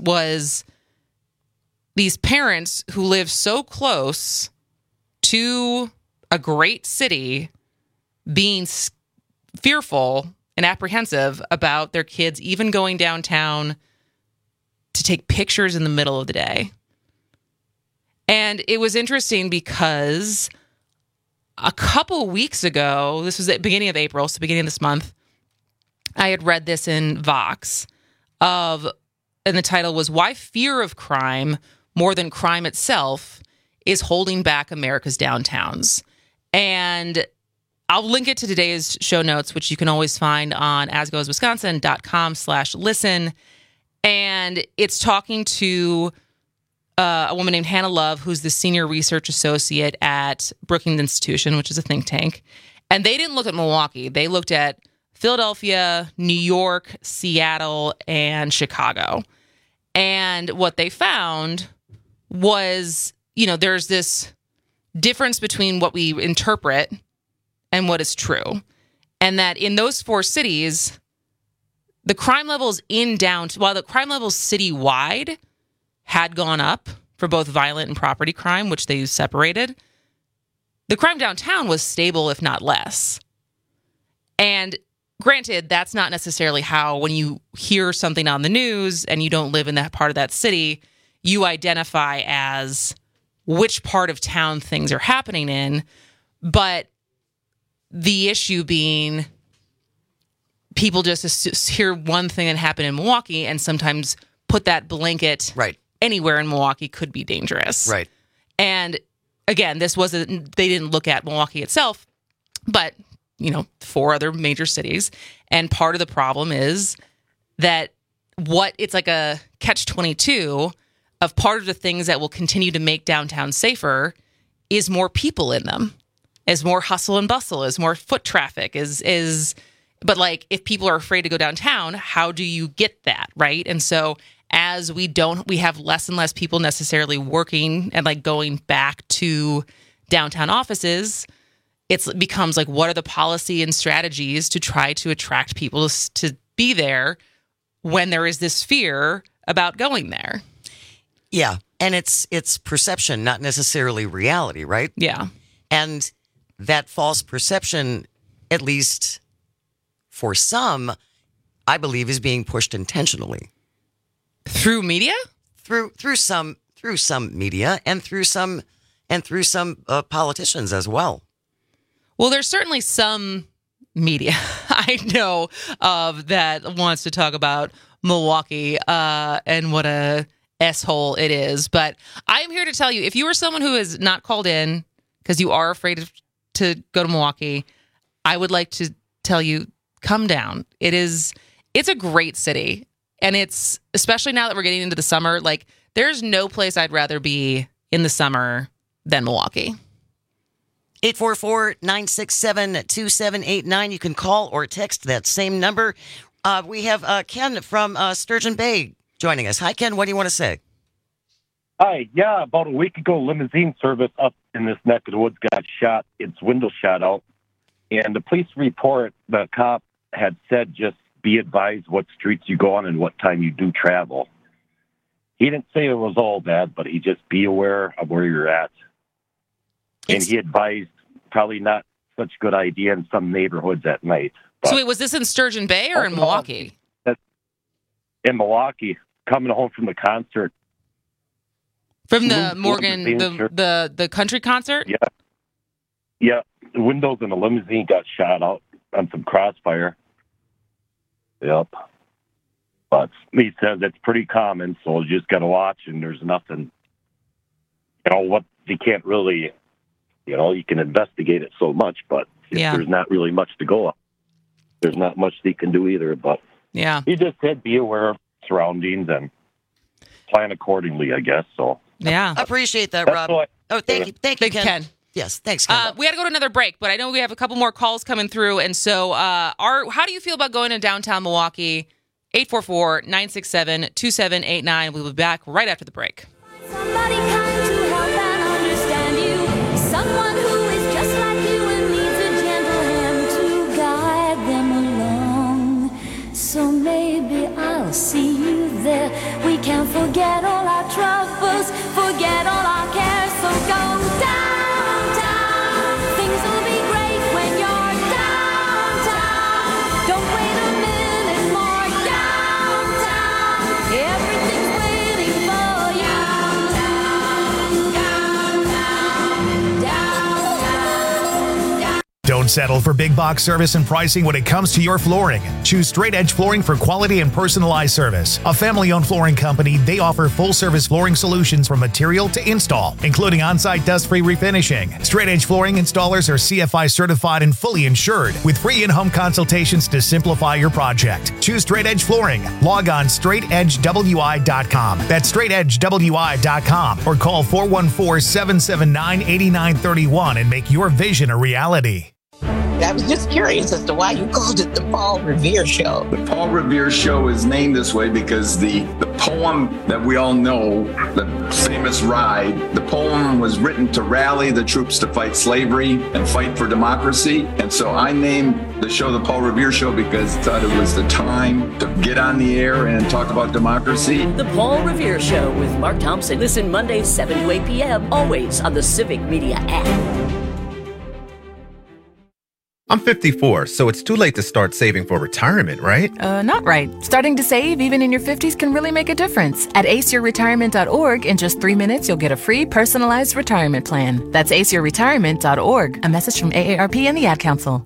these parents who live so close to a great city being fearful and apprehensive about their kids even going downtown to take pictures in the middle of the day. And it was interesting because a couple weeks ago, this was at the beginning of April, so beginning of this month, I had read this in Vox and the title was "Why Fear of Crime More Than Crime Itself is Holding Back America's Downtowns." And I'll link it to today's show notes, which you can always find on asgoeswisconsin.com/listen. And it's talking to a woman named Hannah Love, who's the senior research associate at Brookings Institution, which is a think tank. And they didn't look at Milwaukee. They looked at Philadelphia, New York, Seattle, and Chicago. And what they found was, there's this difference between what we interpret and what is true. And that in those 4 cities, the crime levels while the crime levels citywide had gone up for both violent and property crime, which they separated, the crime downtown was stable, if not less. And granted, that's not necessarily how, when you hear something on the news and you don't live in that part of that city, you identify as which part of town things are happening in. But the issue being, people just hear one thing that happened in Milwaukee and sometimes put that blanket anywhere in Milwaukee could be dangerous. Right. And again, they didn't look at Milwaukee itself, but 4 other major cities. And part of the problem is that it's like a catch-22 of part of the things that will continue to make downtown safer is more people in them, is more hustle and bustle, is more foot traffic, but like if people are afraid to go downtown, how do you get that, right? And so as we have less and less people necessarily working and like going back to downtown offices, it becomes like, what are the policy and strategies to try to attract people to be there when there is this fear about going there? Yeah. And it's perception, not necessarily reality, right? Yeah. And that false perception, at least for some, I believe is being pushed intentionally. Through media? Through some media and through some politicians as well. Well, there's certainly some media I know of that wants to talk about Milwaukee and what a S-hole it is. But I am here to tell you, if you are someone who is not called in because you are afraid to go to Milwaukee, I would like to tell you, come down. It's a great city. And it's, especially now that we're getting into the summer, like there's no place I'd rather be in the summer than Milwaukee. 844-967-2789. You can call or text that same number. We have Ken from Sturgeon Bay joining us. Hi, Ken. What do you want to say? Hi. Yeah, about a week ago, limousine service up in this neck of the woods got shot. Its window shot out. And the police report, the cop had said just be advised what streets you go on and what time you do travel. He didn't say it was all bad, but he just be aware of where you're at. And he advised probably not such a good idea in some neighborhoods at night. But so wait, was this in Sturgeon Bay or in Milwaukee? In Milwaukee, coming home from the concert. From the Morgan, the country concert? Yeah. Yeah. The windows in the limousine got shot out on some crossfire. Yep. But he says it's pretty common, so you just got to watch, and there's nothing, what you can't really, you can investigate it so much, but there's not really much to go on. There's not much they can do either, but he just said be aware of surroundings and plan accordingly, I guess, so. Yeah. Appreciate that, Rob. Thank you. Thank you, Ken. Yes, thanks, Ken. We got to go to another break, but I know we have a couple more calls coming through. And so how do you feel about going to downtown Milwaukee? 844-967-2789. We'll be back right after the break. Somebody kind to help and understand you. Someone who is just like you and needs a gentle hand to guide them along. So maybe I'll see you there. We can forget all our troubles, forget all our cares. So go down. Don't settle for big box service and pricing when it comes to your flooring. Choose Straight Edge Flooring for quality and personalized service. A family-owned flooring company, they offer full-service flooring solutions from material to install, including on-site dust-free refinishing. Straight Edge Flooring installers are CFI certified and fully insured, with free in-home consultations to simplify your project. Choose Straight Edge Flooring. Log on straightedgewi.com. That's straightedgewi.com, or call 414-779-8931 and make your vision a reality. I was just curious as to why you called it the Paul Revere Show. The Paul Revere Show is named this way because the poem that we all know, the famous Ride, the poem was written to rally the troops to fight slavery and fight for democracy. And so I named the show the Paul Revere Show because I thought it was the time to get on the air and talk about democracy. The Paul Revere Show with Mark Thompson. Listen Mondays 7 to 8 p.m. always on the Civic Media app. I'm 54, so it's too late to start saving for retirement, right? Not right. Starting to save even in your 50s can really make a difference. At aceyourretirement.org, in just 3 minutes, you'll get a free personalized retirement plan. That's aceyourretirement.org. A message from AARP and the Ad Council.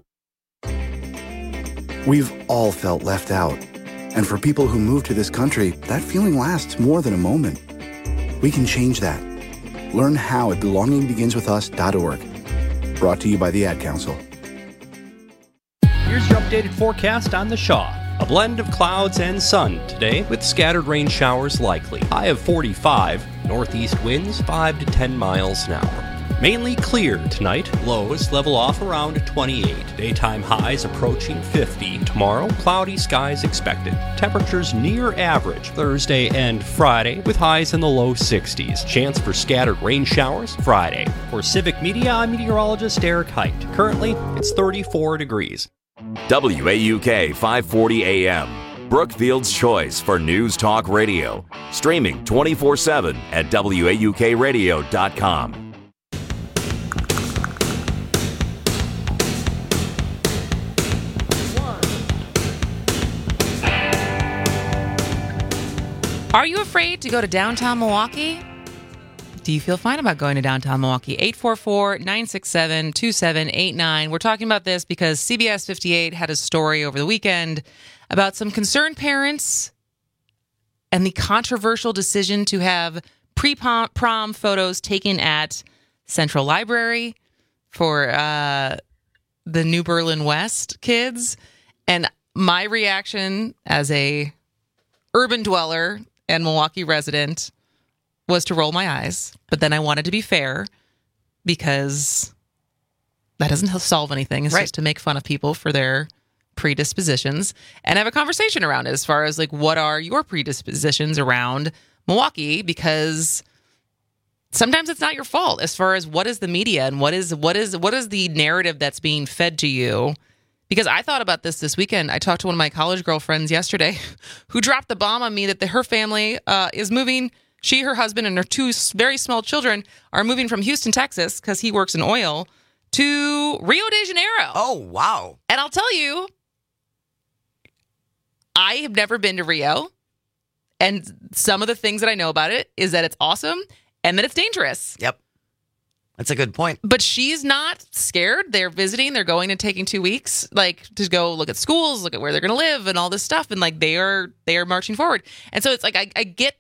We've all felt left out. And for people who move to this country, that feeling lasts more than a moment. We can change that. Learn how at belongingbeginswithus.org. Brought to you by the Ad Council. Here's your updated forecast on the Shaw. A blend of clouds and sun today with scattered rain showers likely. High of 45, northeast winds 5 to 10 miles an hour. Mainly clear tonight, lows level off around 28. Daytime highs approaching 50. Tomorrow, cloudy skies expected. Temperatures near average Thursday and Friday with highs in the low 60s. Chance for scattered rain showers Friday. For Civic Media, I'm meteorologist Eric Height. Currently, it's 34 degrees. WAUK 540 AM, Brookfield's choice for news talk radio. Streaming 24/7 at WAUKradio.com. Are you afraid to go to downtown Milwaukee? Do you feel fine about going to downtown Milwaukee? 844-967-2789. We're talking about this because CBS 58 had a story over the weekend about some concerned parents and the controversial decision to have pre-prom photos taken at Central Library for the New Berlin West kids. And my reaction as a urban dweller and Milwaukee resident was to roll my eyes, but then I wanted to be fair because that doesn't solve anything. It's just to make fun of people for their predispositions and have a conversation around it as far as like, what are your predispositions around Milwaukee? Because sometimes it's not your fault as far as what is the media and what is the narrative that's being fed to you. Because I thought about this weekend. I talked to one of my college girlfriends yesterday who dropped the bomb on me that her family is moving. She, her husband, and her two very small children are moving from Houston, Texas, because he works in oil, to Rio de Janeiro. Oh, wow. And I'll tell you, I have never been to Rio. And some of the things that I know about it is that it's awesome and that it's dangerous. Yep. That's a good point. But she's not scared. They're visiting. They're going and taking 2 weeks, like to go look at schools, look at where they're going to live, and all this stuff. And like they are marching forward. And so it's like I get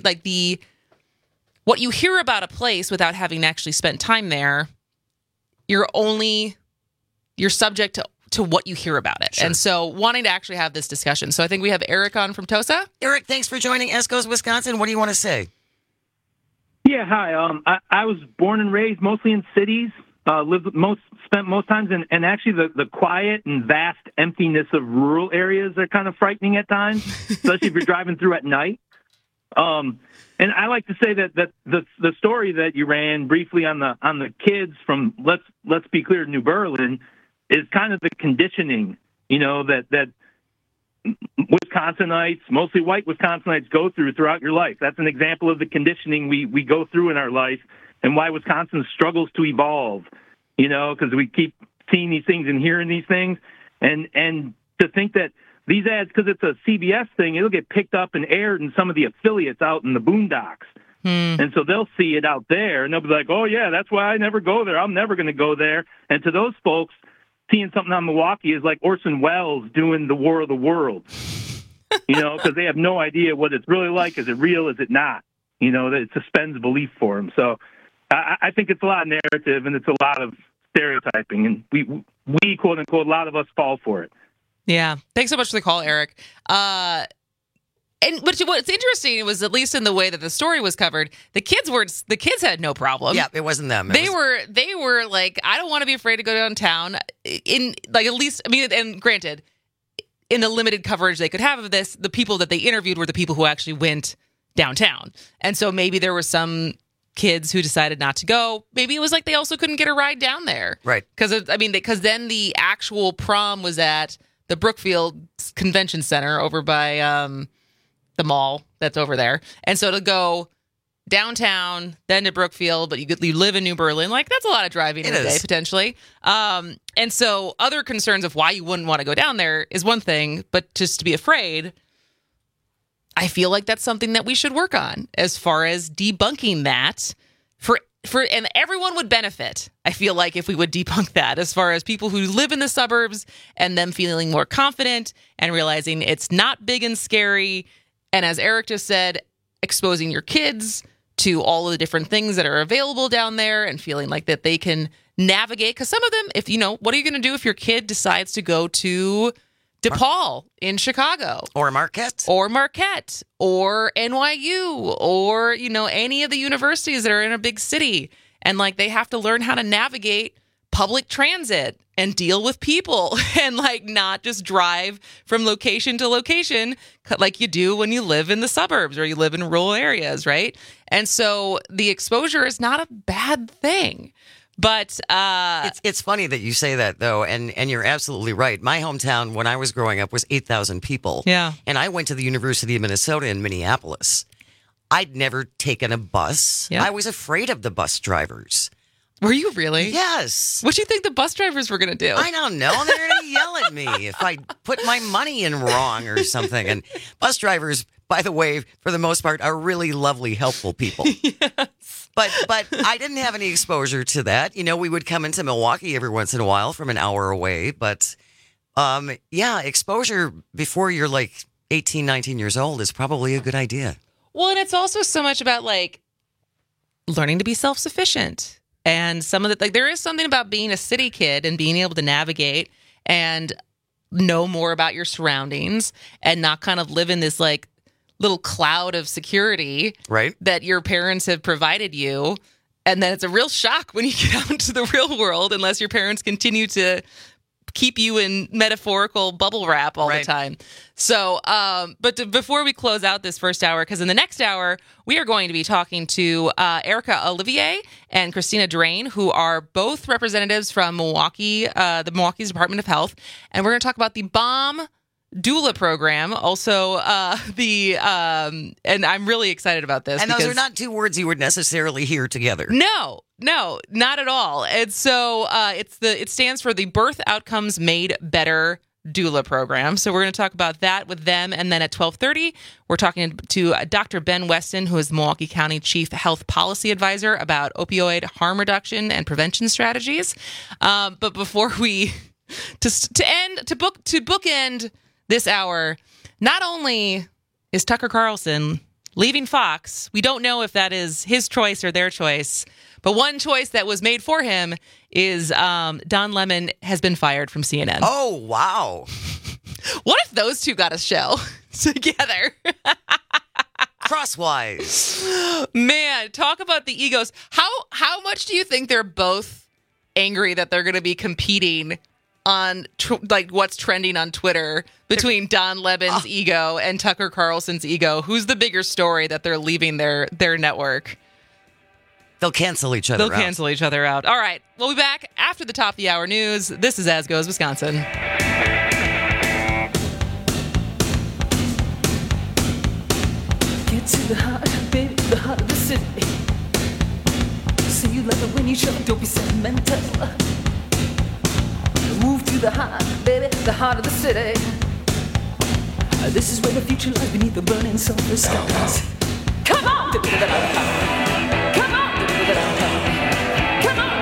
what you hear about a place without having actually spent time there. You're subject to what you hear about it. Sure. And so wanting to actually have this discussion. So I think we have Eric on from Tosa. Eric, thanks for joining Escos, Wisconsin. What do you want to say? Yeah, hi. I was born and raised mostly in cities. Spent most times in actually the quiet and vast emptiness of rural areas are kind of frightening at times, especially if you're driving through at night. And I like to say that the story that you ran briefly on the kids from let's be clear, New Berlin, is kind of the conditioning, that Wisconsinites, mostly white Wisconsinites, go throughout your life. That's an example of the conditioning we go through in our life and why Wisconsin struggles to evolve, because we keep seeing these things and hearing these things. And to think that these ads, because it's a CBS thing, it'll get picked up and aired in some of the affiliates out in the boondocks. And so they'll see it out there and they'll be like, oh, yeah, that's why I never go there. I'm never going to go there. And to those folks, seeing something on Milwaukee is like Orson Welles doing The War of the Worlds, because they have no idea what it's really like. Is it real? Is it not? It suspends belief for them. So I think it's a lot of narrative and it's a lot of stereotyping. And we quote unquote, a lot of us fall for it. Yeah. Thanks so much for the call, Eric. But what's interesting was, at least in the way that the story was covered, the kids had no problem. Yeah, it wasn't them. They were like, I don't want to be afraid to go downtown. And granted, in the limited coverage they could have of this, the people that they interviewed were the people who actually went downtown. And so maybe there were some kids who decided not to go. Maybe it was like they also couldn't get a ride down there. Right. Because then the actual prom was at the Brookfield Convention Center over by the mall that's over there. And so to go downtown, then to Brookfield, but you live in New Berlin, like that's a lot of driving in a day potentially. And so other concerns of why you wouldn't want to go down there is one thing, but just to be afraid, I feel like that's something that we should work on as far as debunking that and everyone would benefit. I feel like if we would debunk that, as far as people who live in the suburbs and them feeling more confident and realizing it's not big and scary. And as Eric just said, exposing your kids to all of the different things that are available down there and feeling like that they can navigate. Because some of them, if what are you going to do if your kid decides to go to DePaul in Chicago? Or Marquette? Or NYU or, any of the universities that are in a big city. And like they have to learn how to navigate public transit and deal with people and like not just drive from location to location like you do when you live in the suburbs or you live in rural areas, right? And so the exposure is not a bad thing. But it's funny that you say that, though, and you're absolutely right. My hometown, when I was growing up, was 8,000 people. Yeah. And I went to the University of Minnesota in Minneapolis. I'd never taken a bus. Yep. I was afraid of the bus drivers. Were you really? Yes. What do you think the bus drivers were going to do? I don't know. They're going to yell at me if I put my money in wrong or something. And bus drivers, by the way, for the most part, are really lovely, helpful people. Yes. But I didn't have any exposure to that. We would come into Milwaukee every once in a while from an hour away. But exposure before you're like 18, 19 years old is probably a good idea. Well, and it's also so much about like learning to be self-sufficient. And some of there is something about being a city kid and being able to navigate and know more about your surroundings and not kind of live in this like little cloud of security that your parents have provided you. And then it's a real shock when you get out into the real world, unless your parents continue to keep you in metaphorical bubble wrap all the time. So, before we close out this first hour, because in the next hour, we are going to be talking to Erica Olivier and Christina Drain, who are both representatives from Milwaukee, the Milwaukee's Department of Health. And we're going to talk about the BOMB doula program. Also, and I'm really excited about this. And those are not two words you would necessarily hear together. No, not at all. And so it stands for the Birth Outcomes Made Better doula program. So we're going to talk about that with them. And then at 12:30, we're talking to Dr. Ben Weston, who is the Milwaukee County Chief Health Policy Advisor, about opioid harm reduction and prevention strategies. But before we bookend this hour, not only is Tucker Carlson leaving Fox, we don't know if that is his choice or their choice, but one choice that was made for him is Don Lemon has been fired from CNN. Oh, wow. What if those two got a show together? Crosswise. Man, talk about the egos. How much do you think they're both angry that they're going to be competing on what's trending on Twitter between Don Lemon's ego and Tucker Carlson's ego? Who's the bigger story that they're leaving their network? They'll cancel each other out. They'll cancel each other out. All right. We'll be back after the top of the hour news. This is As Goes Wisconsin. Get to the heart, baby, the heart of the city. See you later when you show, don't be sentimental. Move to the heart, baby, the heart of the city. This is where the future lies beneath the burning sulfur skies. Come on! Come on! Come on! Come on!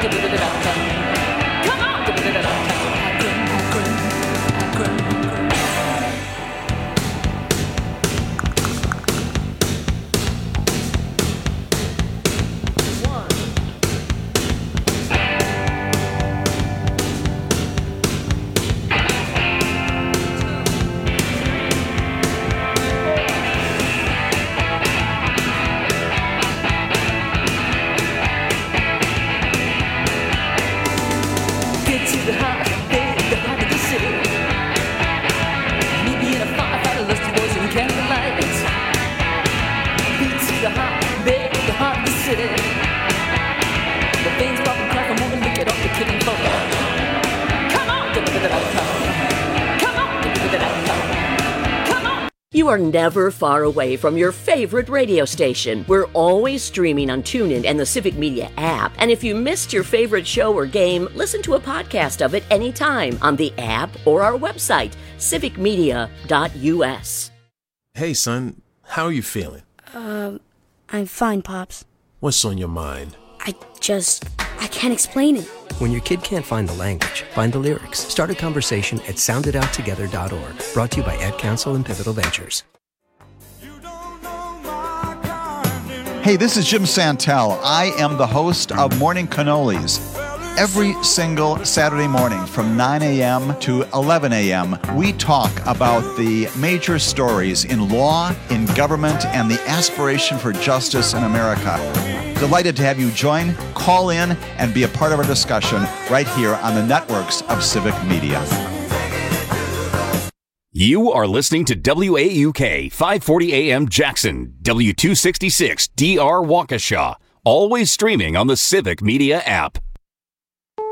You are never far away from your favorite radio station. We're always streaming on TuneIn and the Civic Media app. And if you missed your favorite show or game, listen to a podcast of it anytime on the app or our website, civicmedia.us. Hey, son, how are you feeling? I'm fine, Pops. What's on your mind? I can't explain it. When your kid can't find the language, find the lyrics. Start a conversation at sounditouttogether.org. Brought to you by Ad Council and Pivotal Ventures. Hey, this is Jim Santel. I am the host of Morning Cannolis. Every single Saturday morning from 9 a.m. to 11 a.m., we talk about the major stories in law, in government, and the aspiration for justice in America. Delighted to have you join, call in, and be a part of our discussion right here on the networks of Civic Media. You are listening to WAUK 540 AM Jackson, W266 DR Waukesha, always streaming on the Civic Media app.